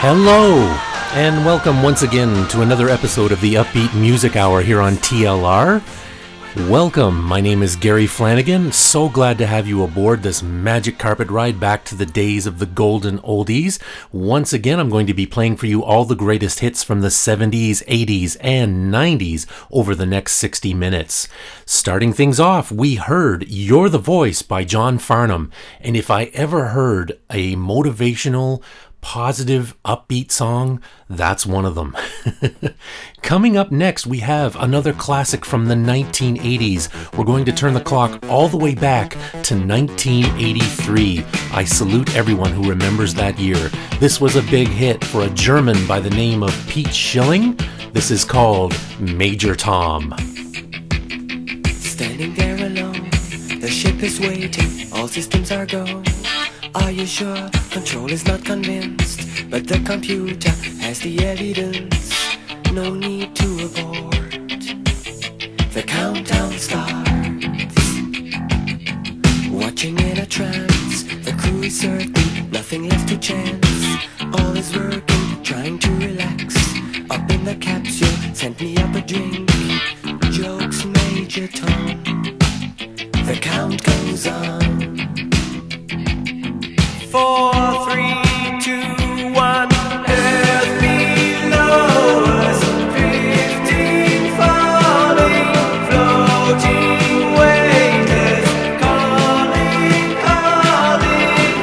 Hello, and welcome once again to another episode of the Upbeat Music Hour here on TLR. Welcome, my name is Gary Flanagan. So glad to have you aboard this magic carpet ride back to the days of the golden oldies. Once again, I'm going to be playing for you all the greatest hits from the 70s, 80s, and 90s over the next 60 minutes. Starting things off, we heard You're the Voice by John Farnham. And if I ever heard a motivational, positive, upbeat song, that's one of them. Coming up next, we have another classic from the 1980s. We're going to turn the clock all the way back to 1983. I salute everyone who remembers that year. This was a big hit for a German by the name of Pete Schilling. This is called Major Tom. Standing there alone, the ship is waiting, all systems are go. Are you sure? Control is not convinced, but the computer has the evidence. No need to abort. The countdown starts. Watching in a trance, the crew is certain, nothing left to chance. All is working, trying to relax. Up in the capsule, sent me up a drink. Jokes, Major Tom. The count goes on. 4, 3, 2, 1. Earth below us, 15 falling, floating, weightless, calling, calling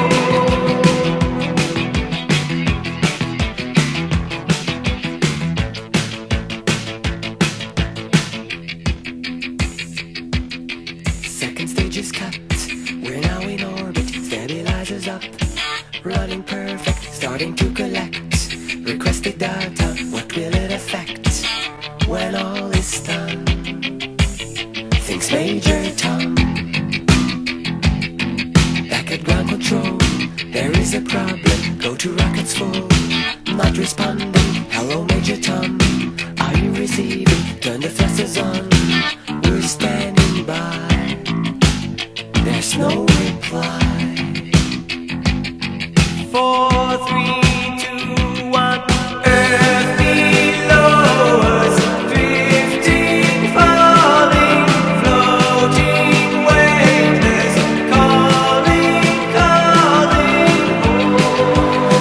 home. Second stage is cut. We're now in orbit. Stabilizers up, running perfect, starting to collect requested data. What will it affect when all is done? Thinks Major Tom. Back at ground control, there is a problem. Go to rockets full, not responding. Hello, Major Tom, are you receiving? Turn the thrusters on, we're standing by. There's no reply. 4, 3, 2, 1. Earth below us, 15 falling, floating, weightless, calling, calling home.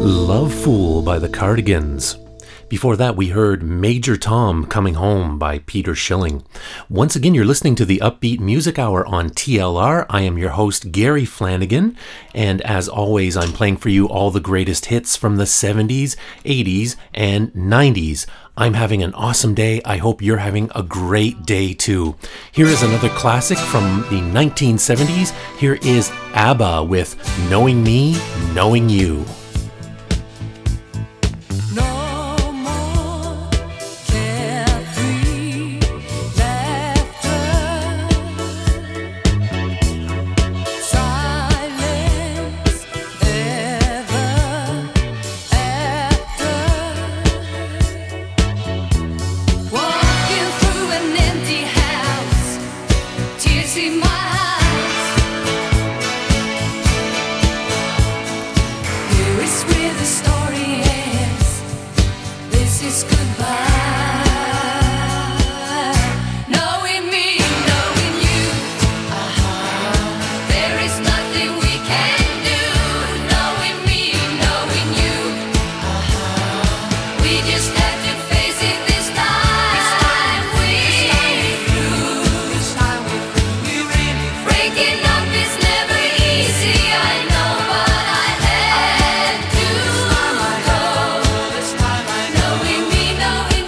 Love Fool by the Cardigans. Before that, we heard Major Tom Coming Home by Peter Schilling. Once again, you're listening to the Upbeat Music Hour on TLR. I am your host, Gary Flanagan, and as always, I'm playing for you all the greatest hits from the 70s, 80s, and 90s. I'm having an awesome day. I hope you're having a great day too. Here is another classic from the 1970s. Here is ABBA with Knowing Me, Knowing You. Knowing me, knowing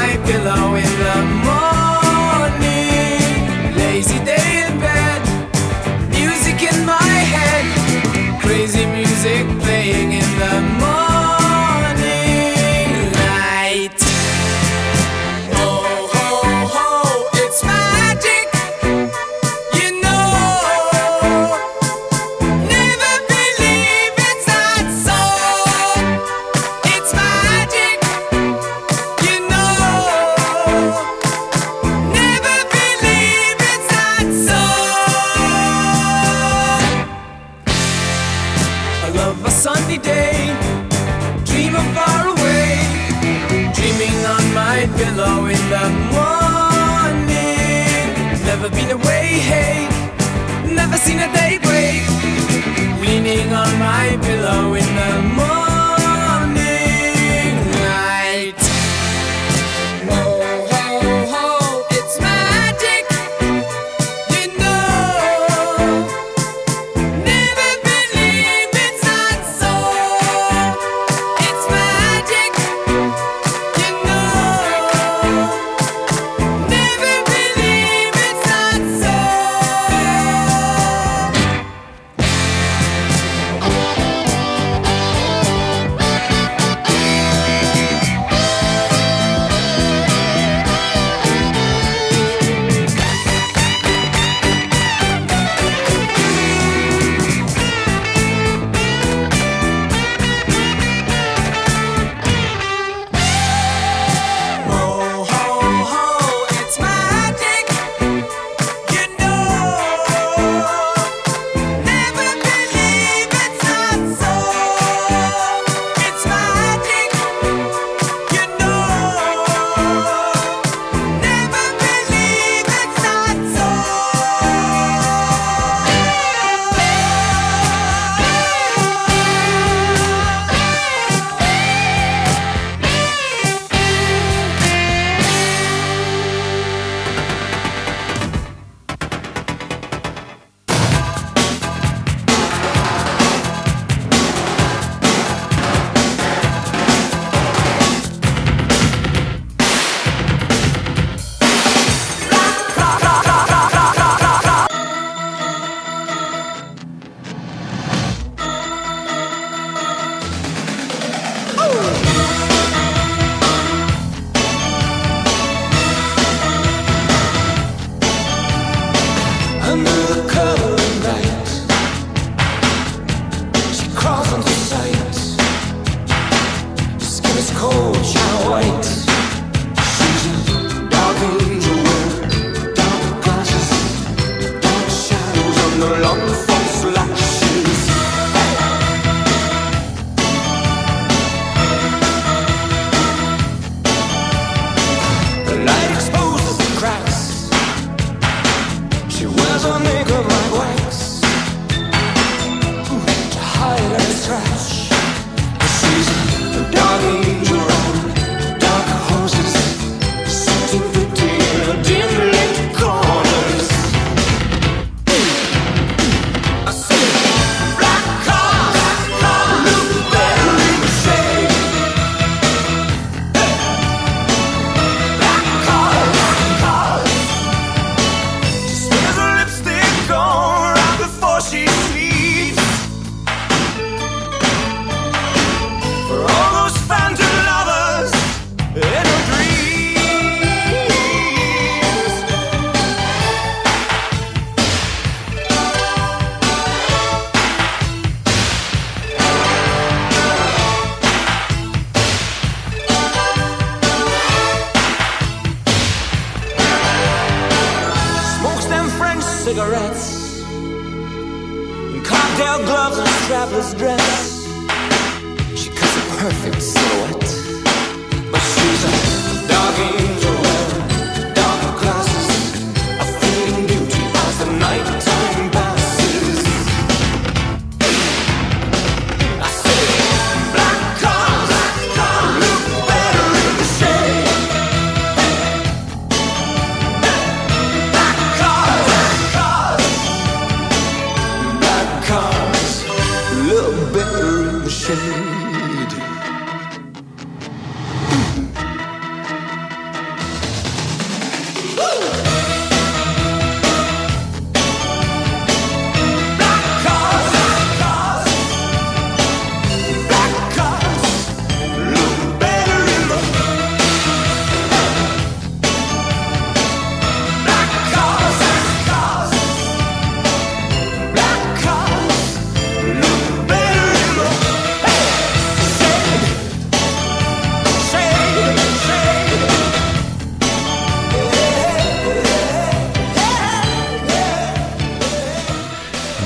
my pillow in the morning. Lazy day in bed, music in my head, crazy music playing in the morning light. Oh ho ho, it's magic, you know. Never believe it's not so. It's magic, you know. Never believe it's not so. I love a sunny day, dream of far away, dreaming on my pillow in the morning. Never been away, hey, never seen a day break, leaning on my pillow in the morning light. Ho, ho, ho, it's magic, you know. Never believe it's not so. It's magic, you know. Never believe it's not so. Ho, ho, ho, it's magic, you know. Never believe it's not so. It's magic, you know. Never believe it's not so. Under the cover of night, she crawls onto sight. Her skin is cold, shine white. She's a dark angel with dark glasses, dark shadows on the long false lashes. The light exposes the cracks. She wears her makeup like wax to hide any scratch. She's a dark angel on dark horses, sitting pretty in her dim lit corners. I say, black cars look better in the shade. Black cars. She smears her lipstick on right before she sleeps. For all those phantom lovers in her dreams. Smokes them French cigarettes, and cocktail gloves and strapless dress. She cuts a perfect silhouette, but she's a dark angel with dark glasses, a fleeting beauty as the nighttime passes. I say, black cars look better in the shade. Black cars look better in the shade.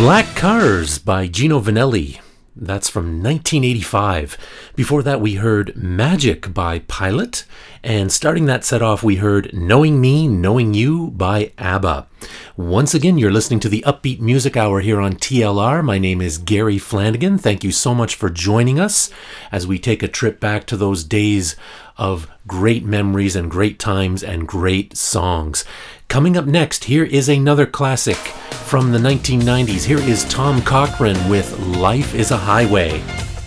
Black Cars by Gino Vanelli. That's from 1985. Before that, we heard Magic by Pilot. And starting that set off, we heard Knowing Me, Knowing You by ABBA. Once again, you're listening to the Upbeat Music Hour here on TLR. My name is Gary Flanagan. Thank you so much for joining us as we take a trip back to those days of great memories and great times and great songs. Coming up next, here is another classic from the 1990s. Here is Tom Cochrane with Life is a Highway.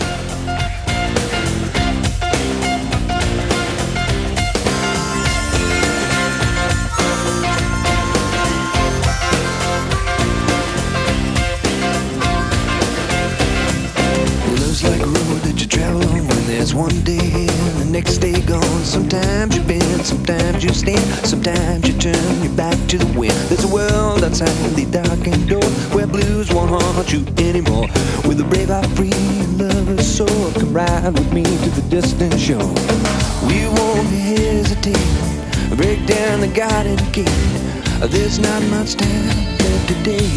One day and the next day gone. Sometimes you bend, sometimes you stand, sometimes you turn your back to the wind. There's a world outside the darkened door where blues won't haunt you anymore. With a brave heart free and lover's soul, come ride with me to the distant shore. We won't hesitate, break down the garden gate. There's not much time left today.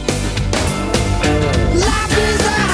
Life is a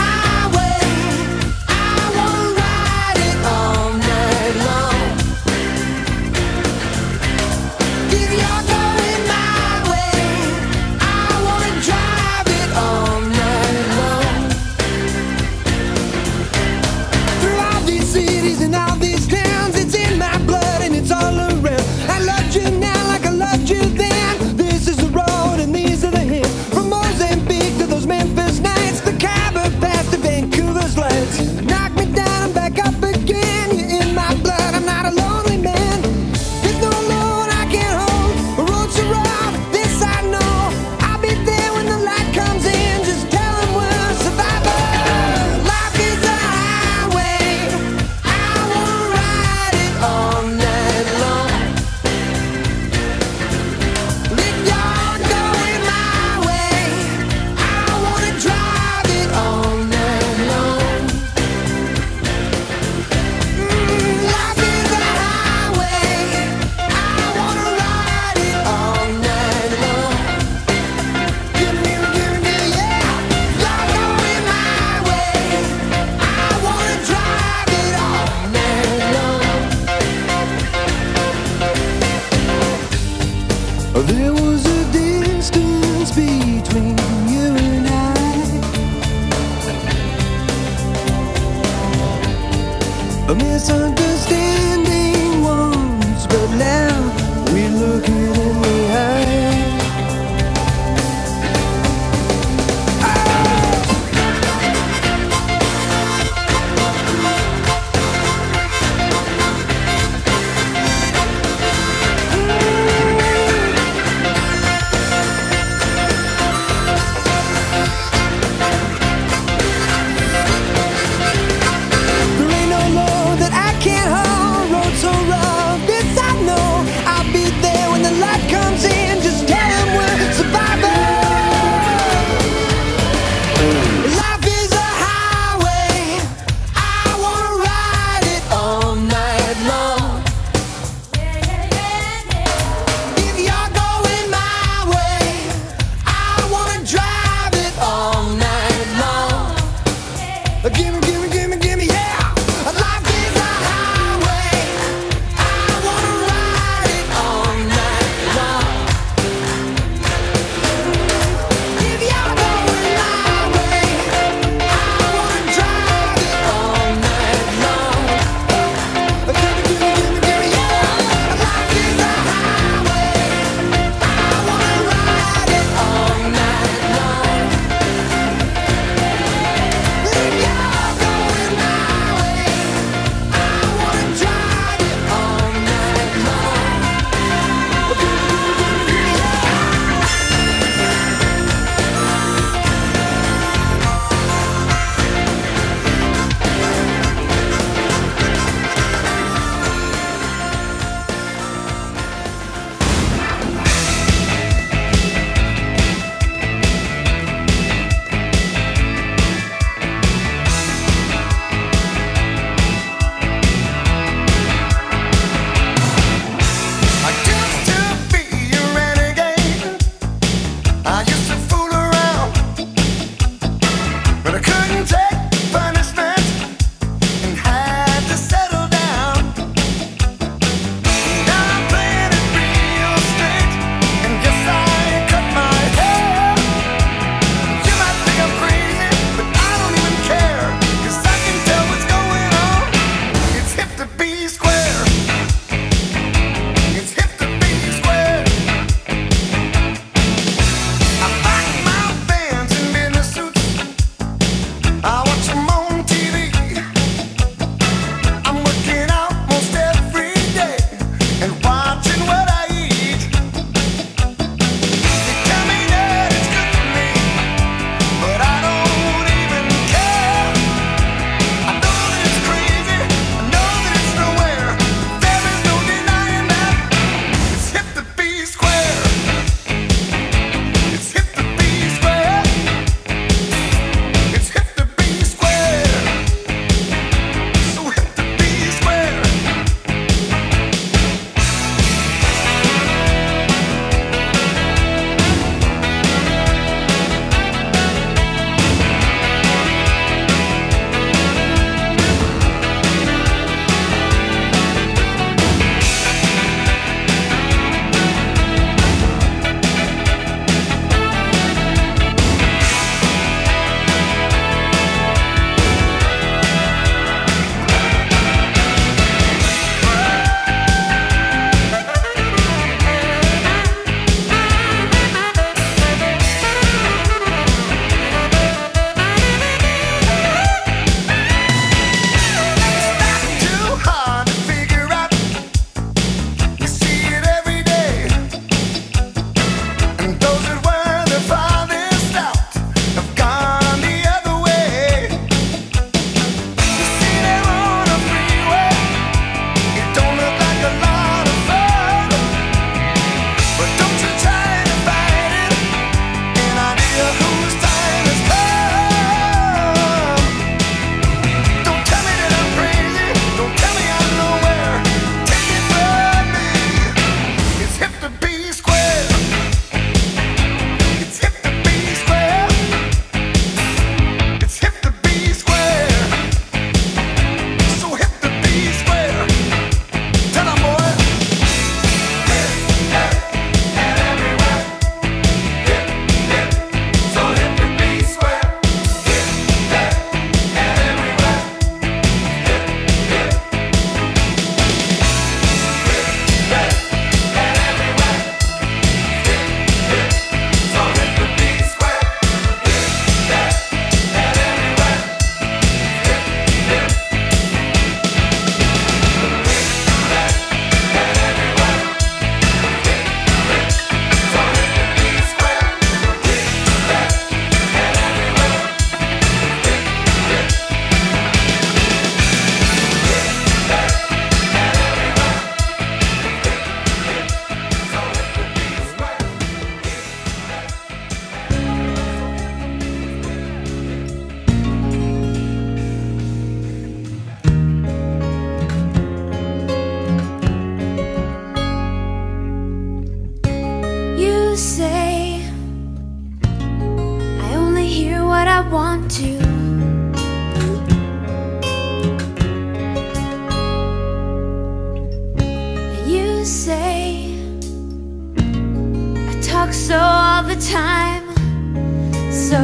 so rough, this I know. I'll be there when the want to. You say I talk so all the time, so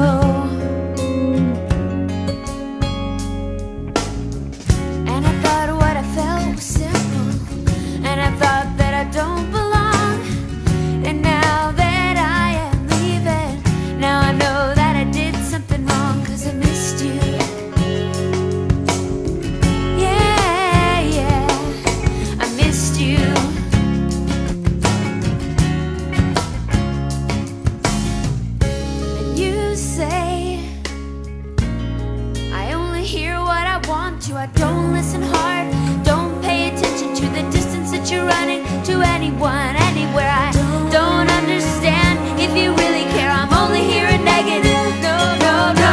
and I thought what I felt was simple, and I thought that I don't belong. And now that I am leaving, now I know that I did something wrong, 'cause I missed you. Yeah, yeah, I missed you. And you say I only hear what I want to. I don't listen hard, don't pay attention to the distance that you're running to anyone, anywhere. I don't understand if you really care. I'm only hearing negative. No, no, no.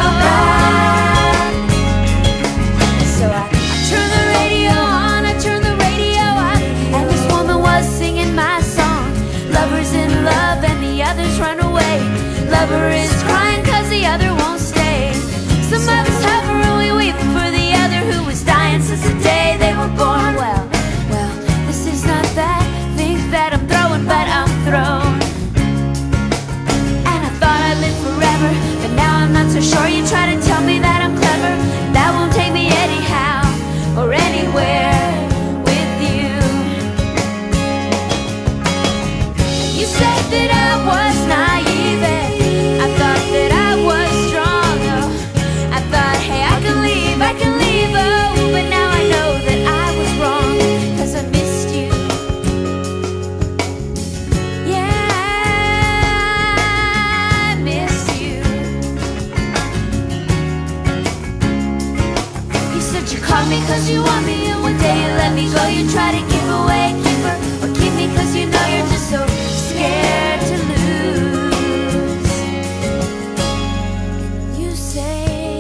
So I turn the radio on, I turn the radio on, and this woman was singing my song. Lover's in love and the others run away. Lover is crying 'cause the other won't stay. Some of us hover and we weep for the other who was dying since the day they were born. Well, this is not that thing that I'm throwing, but I'm thrown. And I thought I'd live forever, but now I'm not so sure. You try to tell me that I'm clever, that won't take me anyhow or anywhere with you. You said that I was naive, and I thought that I was strong. Oh, I thought, hey, I can leave, oh, but now I know that I was wrong, 'cause I missed you. Yeah, I miss you. You said you called me 'cause you want me, and one day you let me go. You try to give away a keeper or keep me 'cause you know you're just so scared to lose. And you say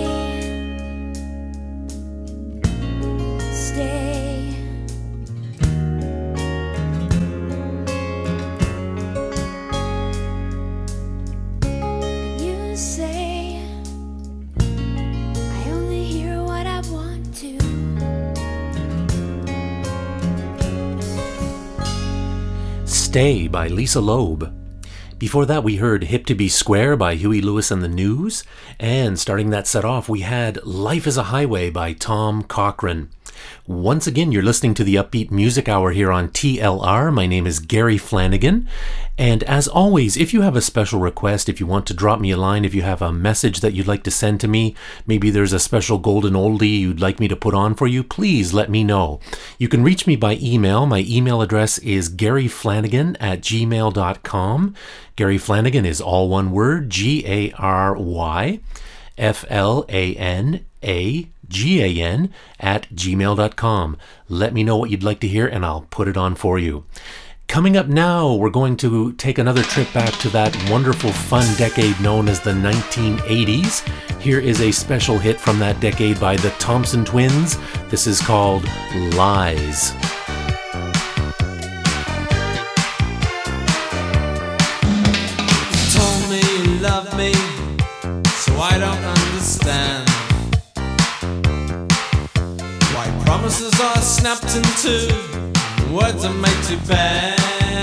stay. You say I only hear what I want to. Stay by Lisa Loeb. Before that, we heard Hip to Be Square by Huey Lewis and the News. And starting that set off, we had Life is a Highway by Tom Cochrane. Once again, you're listening to the Upbeat Music Hour here on TLR. My name is Gary Flanagan. And as always, if you have a special request, if you want to drop me a line, if you have a message that you'd like to send to me, maybe there's a special golden oldie you'd like me to put on for you, please let me know. You can reach me by email. My email address is garyflanagan@gmail.com. Gary Flanagan is all one word, GaryFlanagan@gmail.com. Let me know what you'd like to hear and I'll put it on for you. Coming up now, we're going to take another trip back to that wonderful, fun decade known as the 1980s. Here is a special hit from that decade by the Thompson Twins. This is called Lies. You told me you love me, so I don't understand why promises are snapped in two, words are made to bend.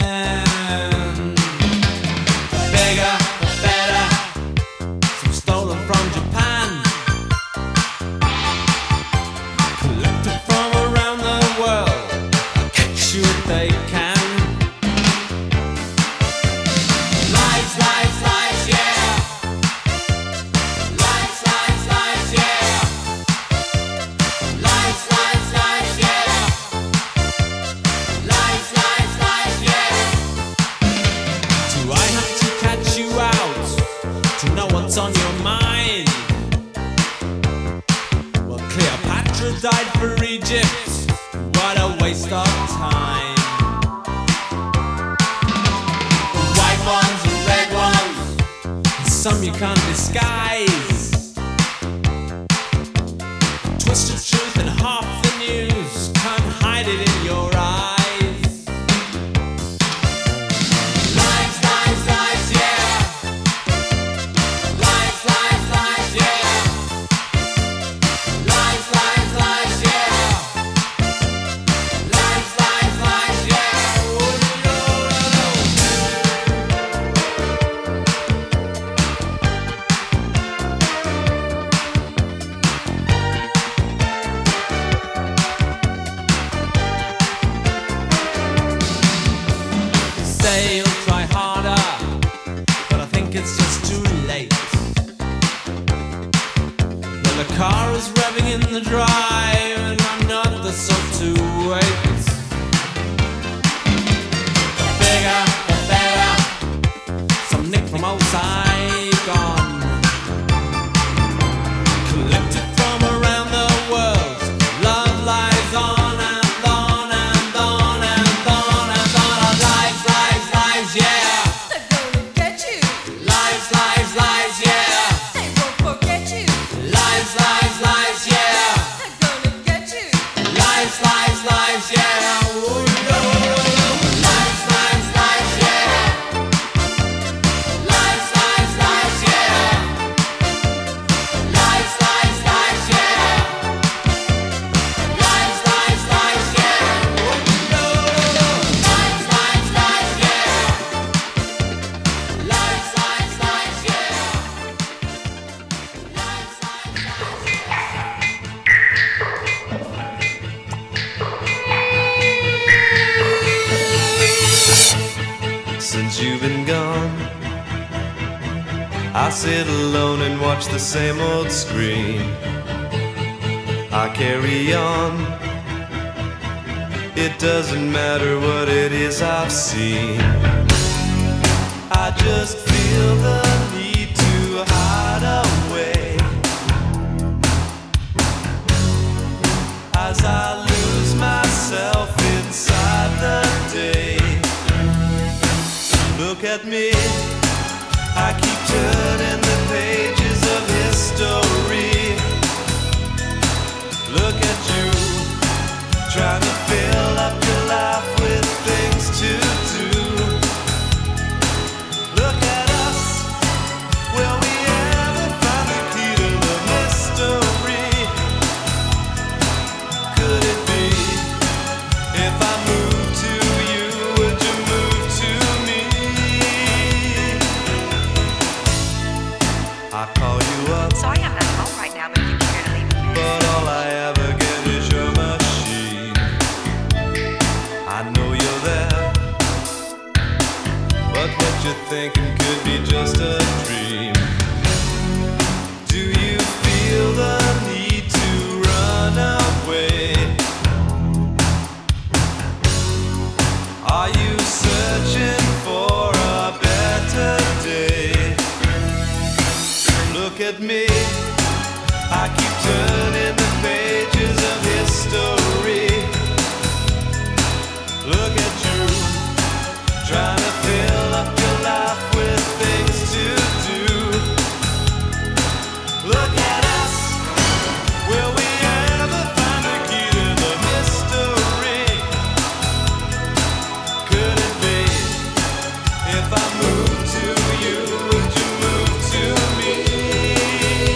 Bigger, better, some stolen from Japan, collected from around the world, catch you if they can. Lies, lies, lies, yeah. Lies, lies, lies, yeah. Lies, lies, lies, yeah. Lies, lies, lies, yeah. Do I have to catch you out to know what's on your mind? Well, Cleopatra died for Egypt. What a waste of time. White ones and red ones, and some you can't disguise. Twisted truth and half the news, can't hide it in your eyes. Lies, lies, lies, yeah. Lies, lies, lies, yeah. say you'll try harder, but I think it's just too late. Well, the car is revving in the drive, and I'm not the sort to wait. Bigger, better, some nick from old Saigon, collected from around the world. Love lies on and on and on and on and on. Lies, lies, lies, yeah. They're gonna get you. Lies, lies, lies, yeah. They won't forget you. Lies, lies, lies, yeah. They're gonna get you. Lies, lies, lies, yeah. Ooh, no. Lies, lies, lies, yeah. Lies, lies, lies, yeah. Lies, lies, lies, yeah. Lies, lies, lies, yeah. Ooh, no. Lies, lies, lies, yeah. Lies, lies, lies, yeah. Lies, Since you've been gone, I sit alone and watch the same old screen. I carry on. It doesn't matter what it is I've seen. I just feel the need to hide away as I lose myself inside the day. Look at me, I keep turning the pages of history. Look at you, trying to fill up your life with things to do. Look at us, will we ever find the key to the mystery? Could it be, if I move to you, would you move to me? I call you up, Sorry, I'm not home right now, but if you care to leave a message. but all I ever get is your machine. I know you're there, but what you're thinking could be just a dream. Do you feel the need to run away? Are you searching for a better day? Look at me, I keep turning the pages of history. Look at you, trying to fill up your life with things to do. Look at us, will we ever find the key to the mystery? Could it be, if I move to you, would you move to me?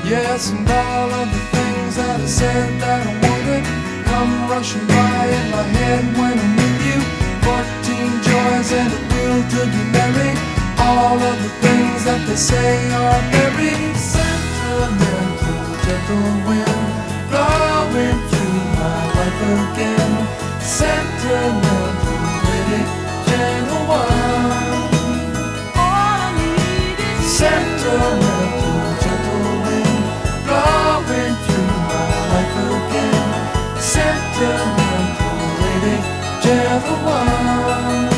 Yes, and all of the things that I said that I wanted come rushing by in my head when I'm with you. 14 joys and a will to be merry. All of the things that they say are very sentimental, gentle wind blowing through my life again. Sentimental, pretty, gentle one. All I need is Sentimental, gentle wind blowing through my life again. Sentimental, lady, gentle one.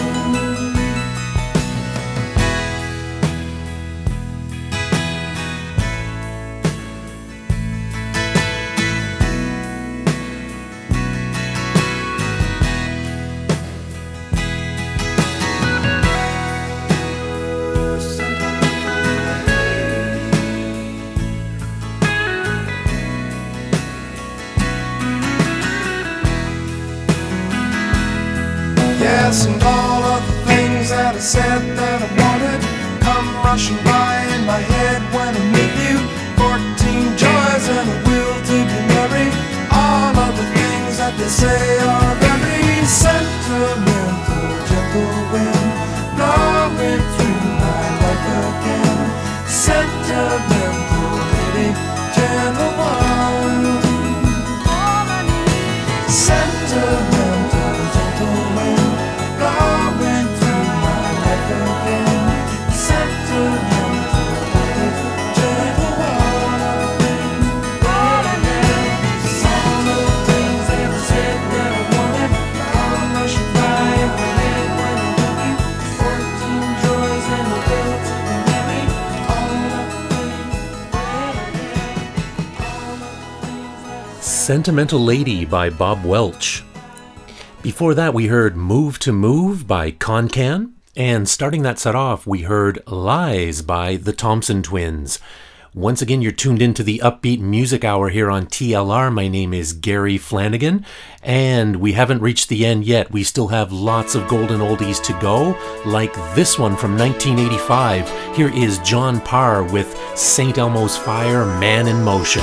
Yes, and all of the things that I said that I wanted come rushing by in my head when I'm with you. 14 joys and a will to be merry. All of the things that they say are very sentimental, gentle wind blowing through my life again. Sentimental, lady, gentle one. all I need is Sentimental, gentle wind blowing through my life again. Sentimental, gentle one. All I need is all the things that I said that I wanted come rushing by in my head when I'm with you. 14 joys and a will to be merry. All of the things. Sentimental Lady by Bob Welch. Before that, we heard Move to Move by Concan. And starting that set off, we heard Lies by the Thompson Twins. Once again, you're tuned into the Upbeat Music Hour here on TLR. My name is Gary Flanagan, and we haven't reached the end yet. We still have lots of golden oldies to go, like this one from 1985. Here is John Parr with St. Elmo's Fire, Man in Motion.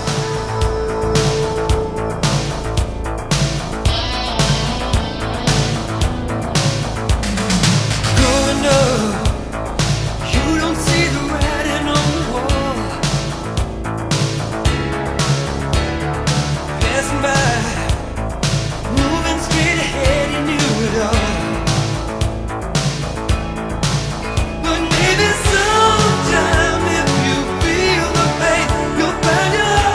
Growing up, you don't see the writing on the wall. Passing by, moving straight ahead, you knew it all. But maybe sometime if you feel the pain, you'll find your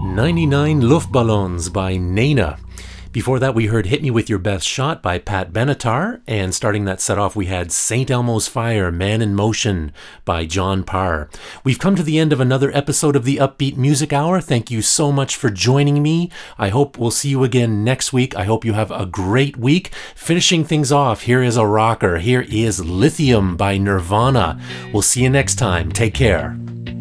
99 Luftballons by Nena. Before that, we heard Hit Me With Your Best Shot by Pat Benatar, and starting that set off, we had St. Elmo's Fire, Man in Motion by John Parr. We've come to the end of another episode of the Upbeat Music Hour. Thank you so much for joining me. I hope we'll see you again next week. I hope you have a great week. Finishing things off, here is a rocker. Here is Lithium by Nirvana. We'll see you next time. Take care.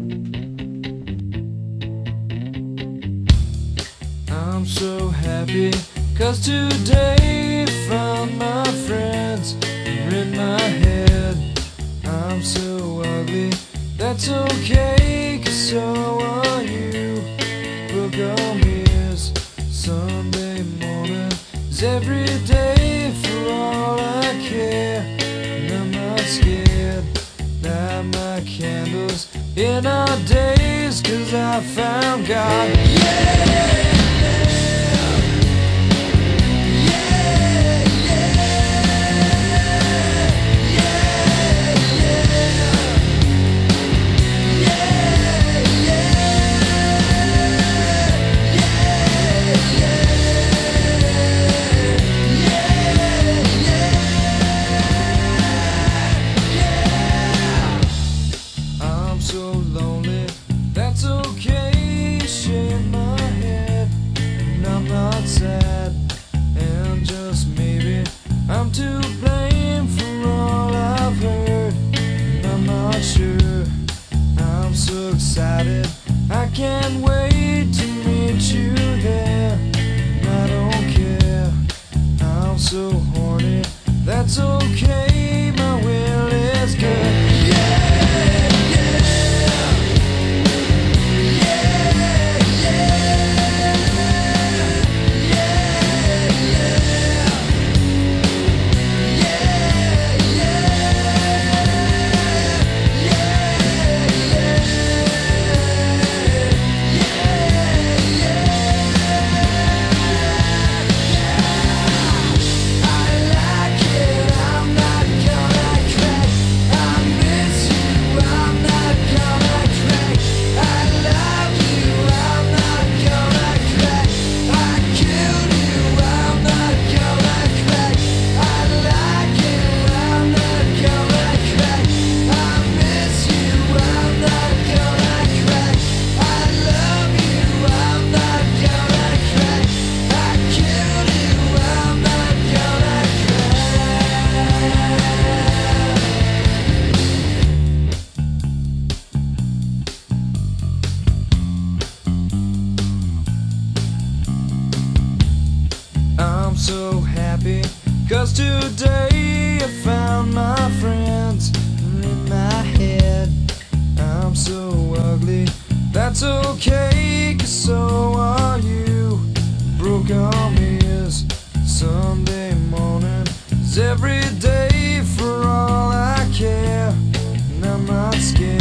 I'm so happy, 'cause today found my friends are in my head. I'm so ugly, that's okay, 'cause so are you. Book on ears, Sunday morning is every day for all I care. And I'm not scared, light my candles in our days, 'cause I found God. Yeah! I'm to blame for all I've heard, and I'm not sure. I'm so excited, I can't wait to meet you there. And I don't care, I'm so horny, that's okay, my will is good. So happy, 'cause today I found my friends in my head. I'm so ugly, that's okay, 'cause so are you. Broke arm is Sunday morning is every day for all I care. And I'm not scared,